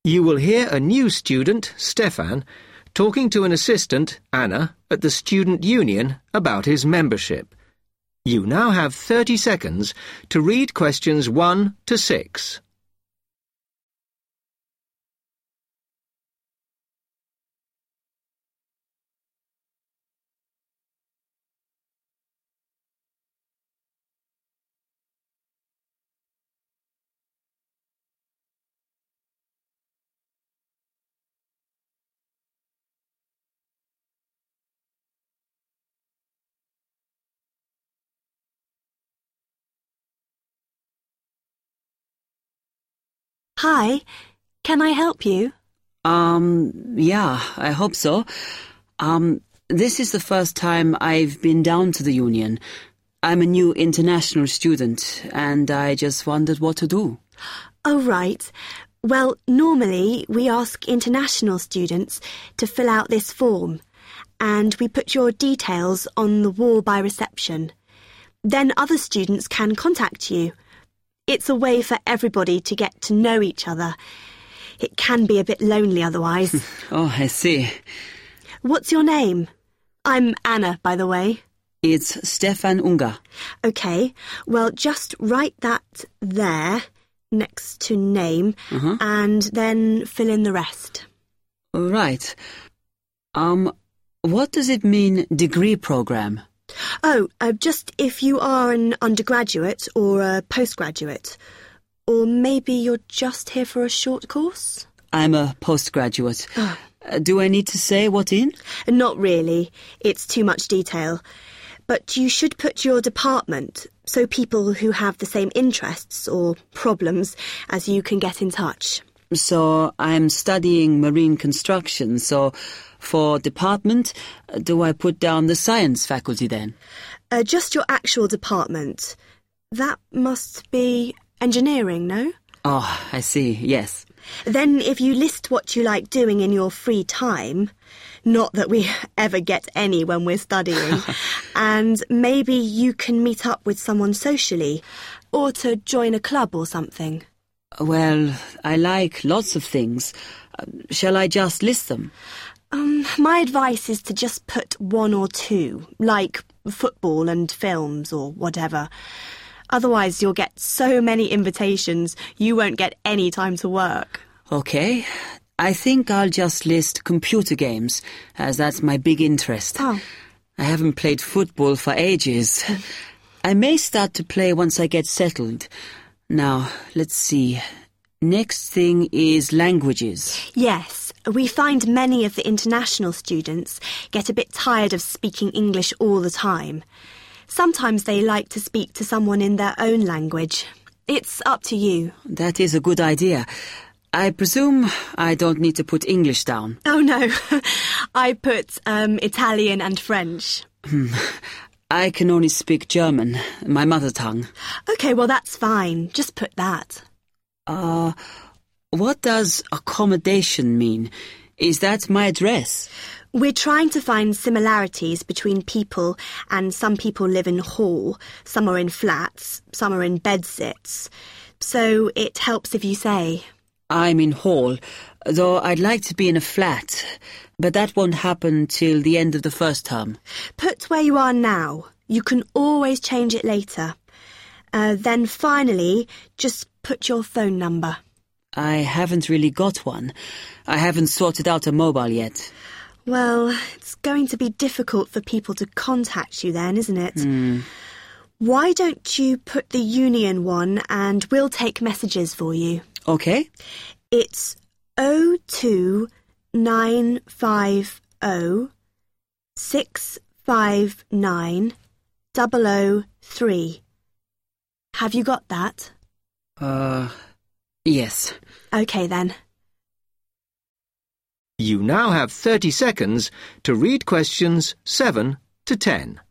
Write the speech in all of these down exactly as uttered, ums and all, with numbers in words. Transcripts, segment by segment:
You will hear a new student, Stefan, talking to an assistant, Anna, at the student union about his membership. You now have thirty seconds to read questions one to six. Hi, can I help you? Um, yeah, I hope so. Um, this is the first time I've been down to the union. I'm a new international student, and I just wondered what to do. Oh, right. Well, normally we ask international students to fill out this form, and we put your details on the wall by reception. Then other students can contact you. It's a way for everybody to get to know each other. It can be a bit lonely otherwise. Oh, I see. What's your name? I'm Anna, by the way. It's Stefan Unger. OK, well, just write that there, next to name, Uh-huh. and then fill in the rest. Right. Um, what does it mean, degree program? Oh, uh, just if you are an undergraduate or a postgraduate. Or maybe you're just here for a short course? I'm a postgraduate. Oh. Uh, do I need to say what in? Not really. It's too much detail. But you should put your department, so people who have the same interests or problems as you can get in touch. So I'm studying marine construction, so for department, uh, do I put down the science faculty then? Uh, just your actual department. That must be engineering, no? Oh, I see, yes. Then if you list what you like doing in your free time, not that we ever get any when we're studying, and maybe you can meet up with someone socially, or to join a club or something. Well, I like lots of things. Uh, shall I just list them? Um, my advice is to just put one or two, like football and films or whatever. Otherwise you'll get so many invitations you won't get any time to work. Okay. I think I'll just list computer games, as that's my big interest. Oh. I haven't played football for ages. I may start to play once I get settled. Now, let's see. Next thing is languages. Yes, we find many of the international students get a bit tired of speaking English all the time. Sometimes they like to speak to someone in their own language. It's up to you. That is a good idea. I presume I don't need to put English down. Oh, no. I put um, Italian and French. I can only speak German, my mother tongue. OK, well, that's fine. Just put that. Uh, what does accommodation mean? Is that my address? We're trying to find similarities between people, and some people live in hall, some are in flats, some are in bedsits. So it helps if you say. I'm in hall, though I'd like to be in a flat, but that won't happen till the end of the first term. Put where you are now. You can always change it later. Uh, then finally, just put your phone number. I haven't really got one. I haven't sorted out a mobile yet. Well, it's going to be difficult for people to contact you then, isn't it? Mm. Why don't you put the union one and we'll take messages for you? Okay. It's oh two nine five oh six five nine double oh three. Have you got that? Uh, yes. OK then. You now have thirty seconds to read questions seven to ten.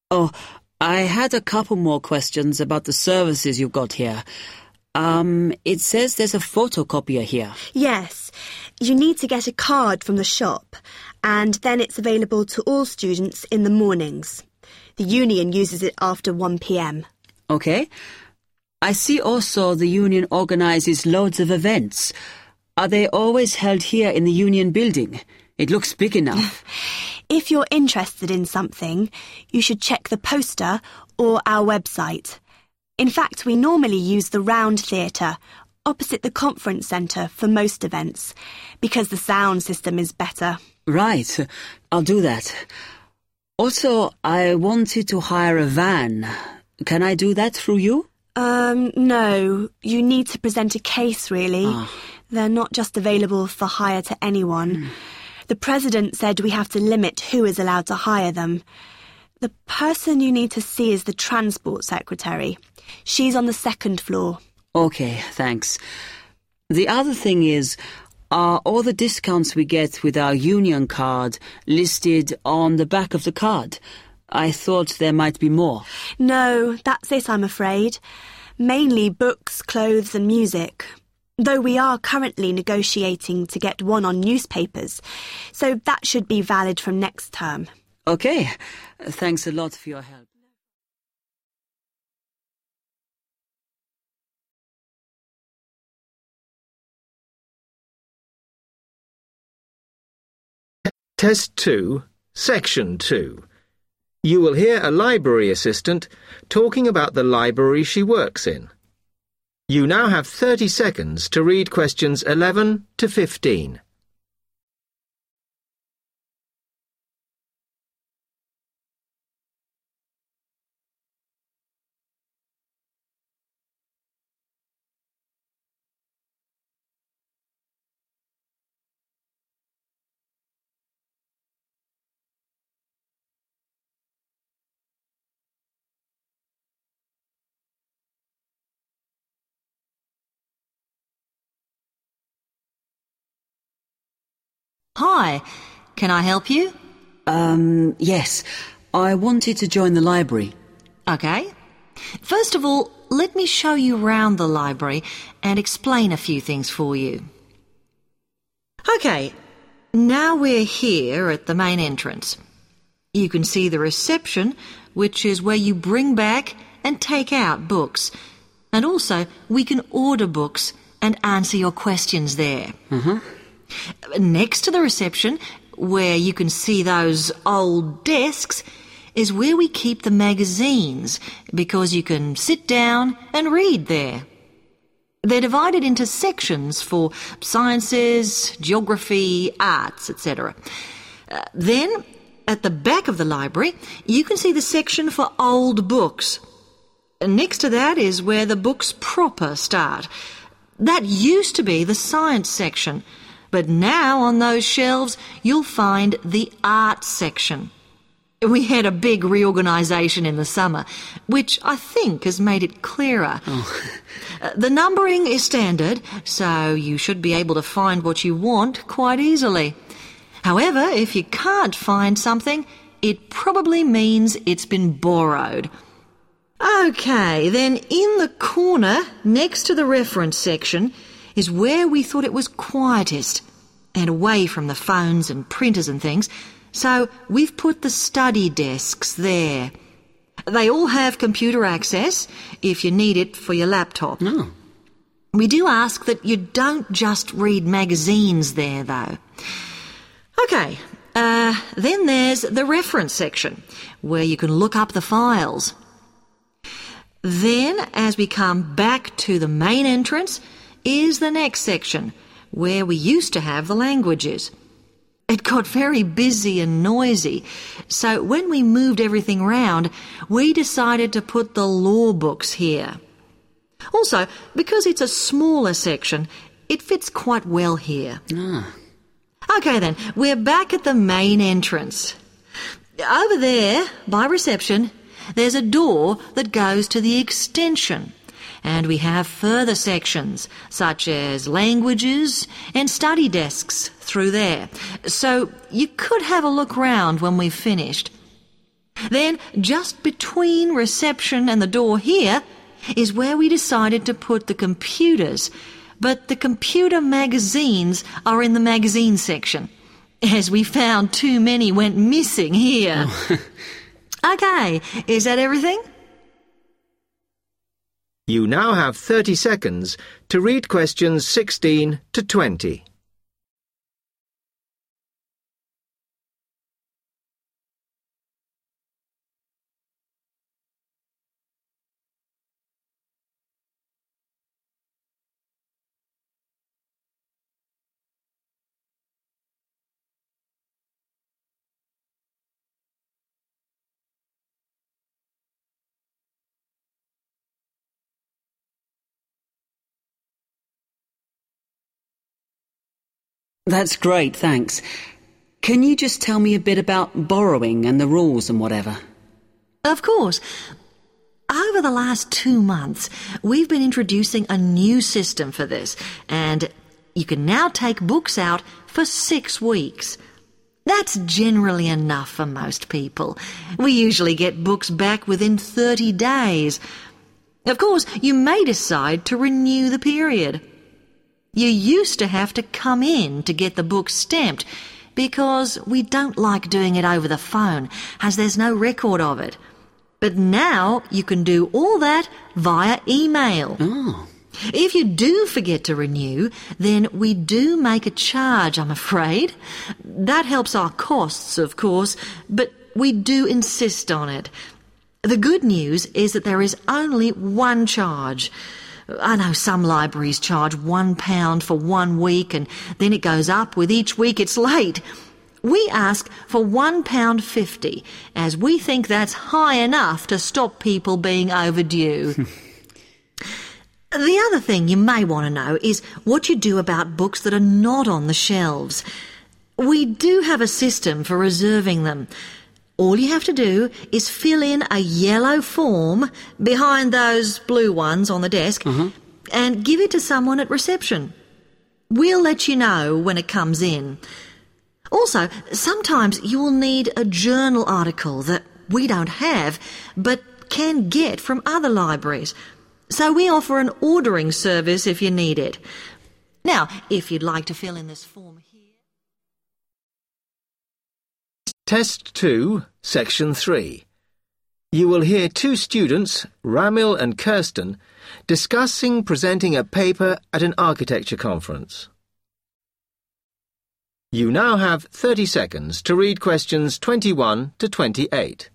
Oh, I had a couple more questions about the services you've got here. Um, it says there's a photocopier here. Yes, you need to get a card from the shop, and then it's available to all students in the mornings. The union uses it after one p m. Okay. I see also the union organises loads of events. Are they always held here in the union building? It looks big enough. If you're interested in something, you should check the poster or our website. In fact, we normally use the Round Theatre, opposite the conference centre, for most events, because the sound system is better. Right, I'll do that. Also, I wanted to hire a van. Can I do that through you? Um, no. You need to present a case, really. Oh. They're not just available for hire to anyone. Mm. The president said we have to limit who is allowed to hire them. The person you need to see is the transport secretary. She's on the second floor. Okay, thanks. The other thing is, are all the discounts we get with our union card listed on the back of the card? I thought there might be more. No, that's it, I'm afraid. Mainly books, clothes and music. Though we are currently negotiating to get one on newspapers, so that should be valid from next term. Okay, thanks a lot for your help. Test two, Section two. You will hear a library assistant talking about the library she works in. You now have thirty seconds to read questions eleven to fifteen. Hi, can I help you? Um, yes. I wanted to join the library. Okay. First of all, let me show you round the library and explain a few things for you. Okay, now we're here at the main entrance. You can see the reception, which is where you bring back and take out books. And also, we can order books and answer your questions there. Mm-hmm. Next to the reception, where you can see those old desks, is where we keep the magazines, because you can sit down and read there. They're divided into sections for sciences, geography, arts, et cetera. Uh, then, at the back of the library, you can see the section for old books. Next to that is where the books proper start. That used to be the science section, but now on those shelves you'll find the art section. We had a big reorganisation in the summer, which I think has made it clearer. Oh. uh, the numbering is standard, so you should be able to find what you want quite easily. However, if you can't find something, it probably means it's been borrowed. Okay, then in the corner next to the reference section is where we thought it was quietest and away from the phones and printers and things, so we've put the study desks there. They all have computer access if you need it for your laptop. Oh. We do ask that you don't just read magazines there, though. Okay, uh, then there's the reference section, where you can look up the files. Then, as we come back to the main entrance, is the next section, where we used to have the languages. It got very busy and noisy, so when we moved everything round, we decided to put the law books here. Also, because it's a smaller section, it fits quite well here. Ah. Okay then, we're back at the main entrance. Over there, by reception, there's a door that goes to the extension, and we have further sections, such as languages and study desks through there, so you could have a look round when we've finished. Then, just between reception and the door here, is where we decided to put the computers. But the computer magazines are in the magazine section, as we found too many went missing here. Oh. Okay, is that everything? You now have thirty seconds to read questions sixteen to twenty. That's great, thanks. Can you just tell me a bit about borrowing and the rules and whatever? Of course. Over the last two months, we've been introducing a new system for this, and you can now take books out for six weeks. That's generally enough for most people. We usually get books back within thirty days. Of course, you may decide to renew the period. You used to have to come in to get the book stamped because we don't like doing it over the phone, as there's no record of it. But now you can do all that via email. Oh. If you do forget to renew, then we do make a charge, I'm afraid. That helps our costs, of course, but we do insist on it. The good news is that there is only one charge. I know some libraries charge one pound for one week and then it goes up with each week it's late. We ask for one pound fifty, as we think that's high enough to stop people being overdue. The other thing you may want to know is what you do about books that are not on the shelves. We do have a system for reserving them. All you have to do is fill in a yellow form behind those blue ones on the desk uh-huh. and give it to someone at reception. We'll let you know when it comes in. Also, sometimes you will need a journal article that we don't have but can get from other libraries. So we offer an ordering service if you need it. Now, if you'd like to fill in this form here... Test two, Section three. You will hear two students, Ramil and Kirsten, discussing presenting a paper at an architecture conference. You now have thirty seconds to read questions twenty-one to twenty-eight.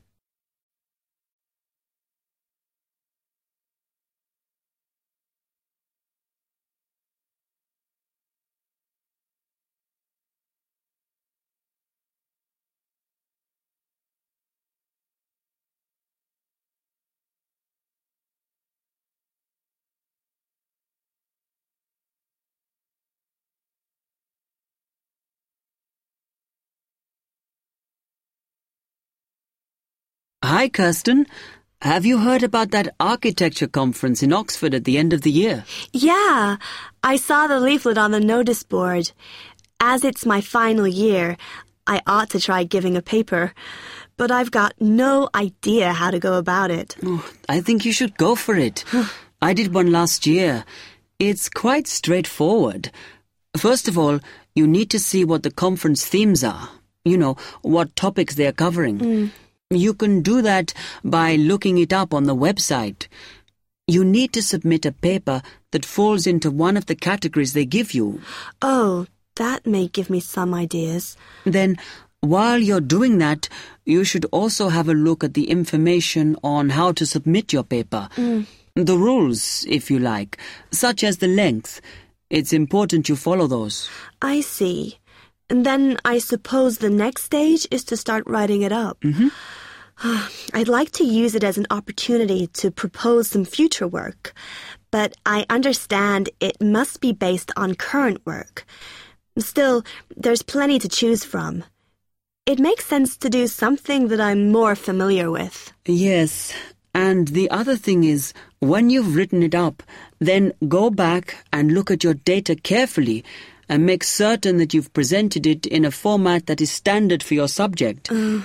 Hi, Kirsten. Have you heard about that architecture conference in Oxford at the end of the year? Yeah, I saw the leaflet on the notice board. As it's my final year, I ought to try giving a paper, but I've got no idea how to go about it. Oh, I think you should go for it. I did one last year. It's quite straightforward. First of all, you need to see what the conference themes are. You know, what topics they're covering. Mm. You can do that by looking it up on the website. You need to submit a paper that falls into one of the categories they give you. Oh, that may give me some ideas. Then, while you're doing that, you should also have a look at the information on how to submit your paper. Mm. The rules, if you like, such as the length. It's important you follow those. I see. And then I suppose the next stage is to start writing it up. Mm-hmm. I'd like to use it as an opportunity to propose some future work, but I understand it must be based on current work. Still, there's plenty to choose from. It makes sense to do something that I'm more familiar with. Yes, and the other thing is, when you've written it up, then go back and look at your data carefully and make certain that you've presented it in a format that is standard for your subject. Uh.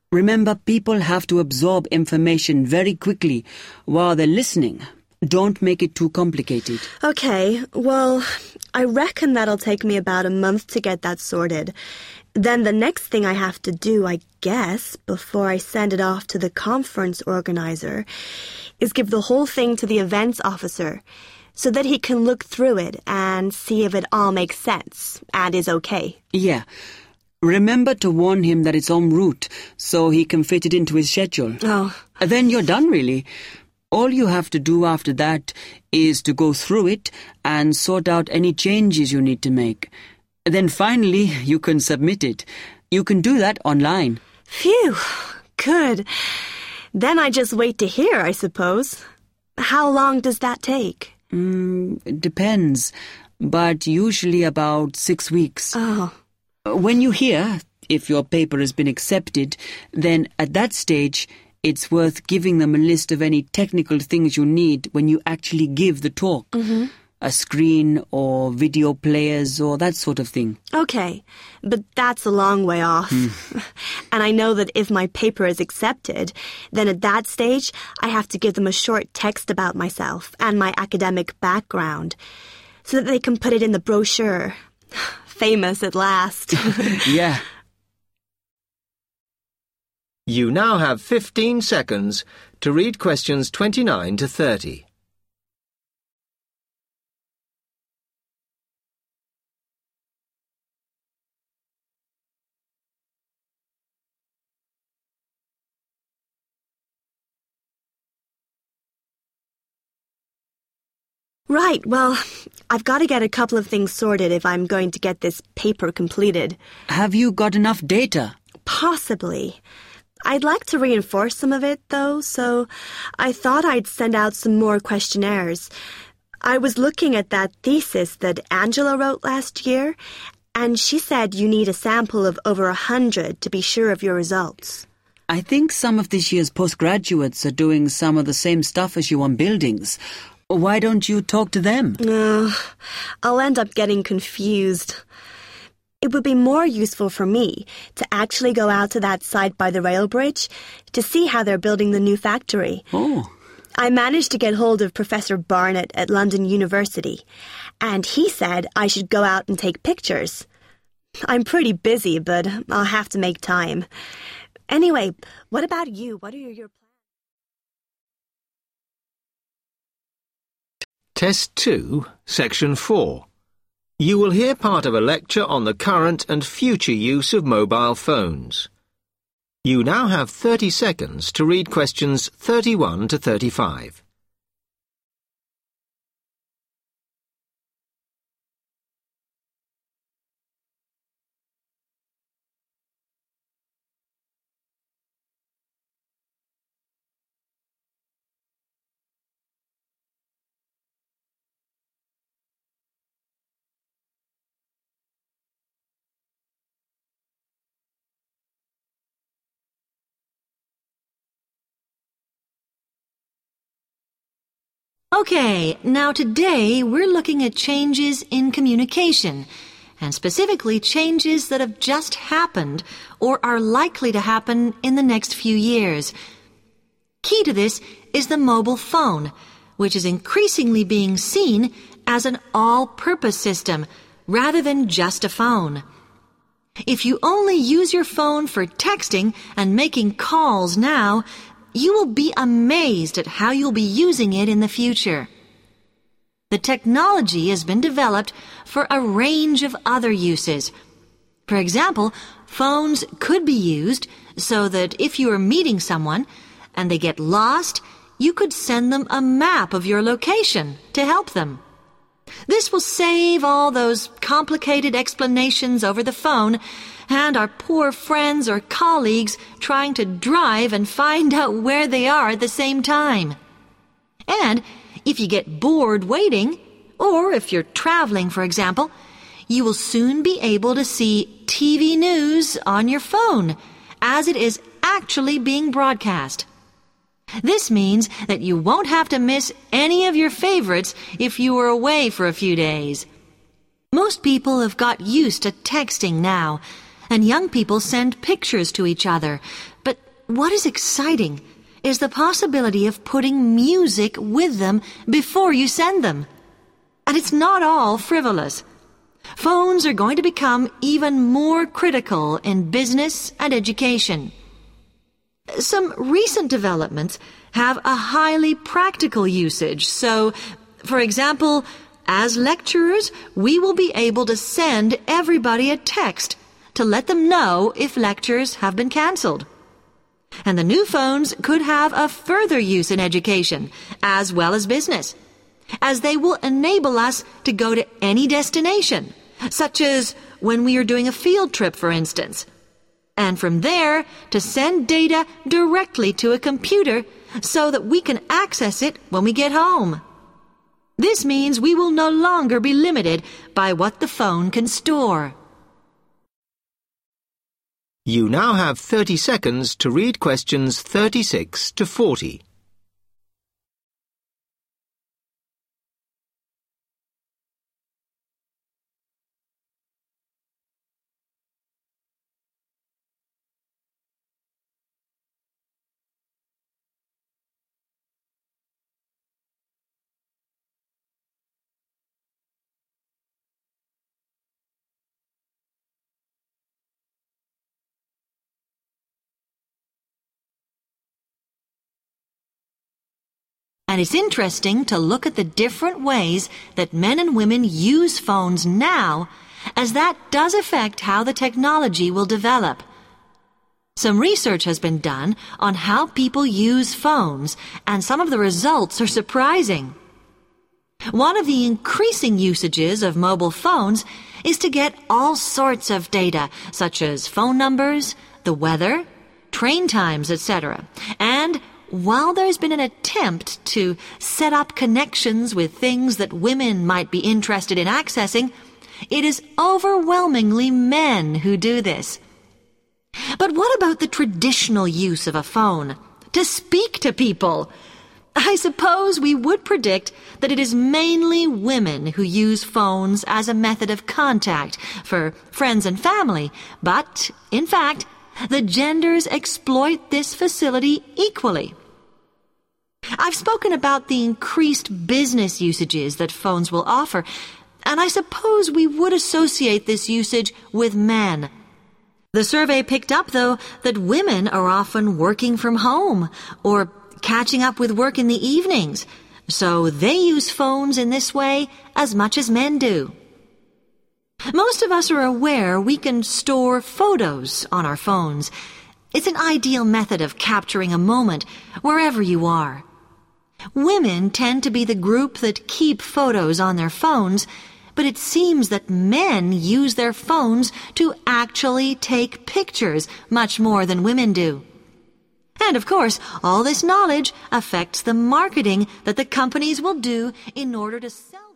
Remember, people have to absorb information very quickly while they're listening. Don't make it too complicated. Okay, well, I reckon that'll take me about a month to get that sorted. Then the next thing I have to do, I guess, before I send it off to the conference organizer, is give the whole thing to the events officer so that he can look through it and see if it all makes sense and is okay. Yeah. Remember to warn him that it's en route so he can fit it into his schedule. Oh. Then you're done, really. All you have to do after that is to go through it and sort out any changes you need to make. Then finally, you can submit it. You can do that online. Phew, good. Then I just wait to hear, I suppose. How long does that take? Mm, it depends, but usually about six weeks. Oh. When you hear if your paper has been accepted, then at that stage, it's worth giving them a list of any technical things you need when you actually give the talk. Mm-hmm. A screen or video players or that sort of thing. Okay, but that's a long way off. Mm. And I know that if my paper is accepted, then at that stage, I have to give them a short text about myself and my academic background so that they can put it in the brochure. Famous at last. Yeah. You now have fifteen seconds to read questions twenty-nine to thirty. Right, well, I've got to get a couple of things sorted if I'm going to get this paper completed. Have you got enough data? Possibly. I'd like to reinforce some of it, though, so I thought I'd send out some more questionnaires. I was looking at that thesis that Angela wrote last year, and she said you need a sample of over a hundred to be sure of your results. I think some of this year's postgraduates are doing some of the same stuff as you on buildings. Why don't you talk to them? No, I'll end up getting confused. It would be more useful for me to actually go out to that site by the rail bridge to see how they're building the new factory. Oh. I managed to get hold of Professor Barnett at London University, and he said I should go out and take pictures. I'm pretty busy, but I'll have to make time. Anyway, what about you? What are your plans? Test two, Section four. You will hear part of a lecture on the current and future use of mobile phones. You now have thirty seconds to read questions thirty-one to thirty-five. Okay, now today we're looking at changes in communication, and specifically changes that have just happened or are likely to happen in the next few years. Key to this is the mobile phone, which is increasingly being seen as an all-purpose system rather than just a phone. If you only use your phone for texting and making calls now, you will be amazed at how you'll be using it in the future. The technology has been developed for a range of other uses. For example, phones could be used so that if you are meeting someone and they get lost, you could send them a map of your location to help them. This will save all those complicated explanations over the phone and our poor friends or colleagues trying to drive and find out where they are at the same time. And if you get bored waiting, or if you're traveling, for example, you will soon be able to see T V news on your phone as it is actually being broadcast. This means that you won't have to miss any of your favorites if you were away for a few days. Most people have got used to texting now, and young people send pictures to each other, but what is exciting is the possibility of putting music with them before you send them. And it's not all frivolous. Phones are going to become even more critical in business and education. Some recent developments have a highly practical usage. So, for example, as lecturers, we will be able to send everybody a text to let them know if lectures have been cancelled. And the new phones could have a further use in education, as well as business, as they will enable us to go to any destination, such as when we are doing a field trip, for instance, and from there to send data directly to a computer so that we can access it when we get home. This means we will no longer be limited by what the phone can store. You now have thirty seconds to read questions thirty-six to forty. And it's interesting to look at the different ways that men and women use phones now, as that does affect how the technology will develop. Some research has been done on how people use phones, and some of the results are surprising. One of the increasing usages of mobile phones is to get all sorts of data, such as phone numbers, the weather, train times, et cetera, and while there's been an attempt to set up connections with things that women might be interested in accessing, it is overwhelmingly men who do this. But what about the traditional use of a phone? To speak to people? I suppose we would predict that it is mainly women who use phones as a method of contact for friends and family, but, in fact, the genders exploit this facility equally. I've spoken about the increased business usages that phones will offer, and I suppose we would associate this usage with men. The survey picked up, though, that women are often working from home or catching up with work in the evenings, so they use phones in this way as much as men do. Most of us are aware we can store photos on our phones. It's an ideal method of capturing a moment wherever you are. Women tend to be the group that keep photos on their phones, but it seems that men use their phones to actually take pictures much more than women do. And of course, all this knowledge affects the marketing that the companies will do in order to sell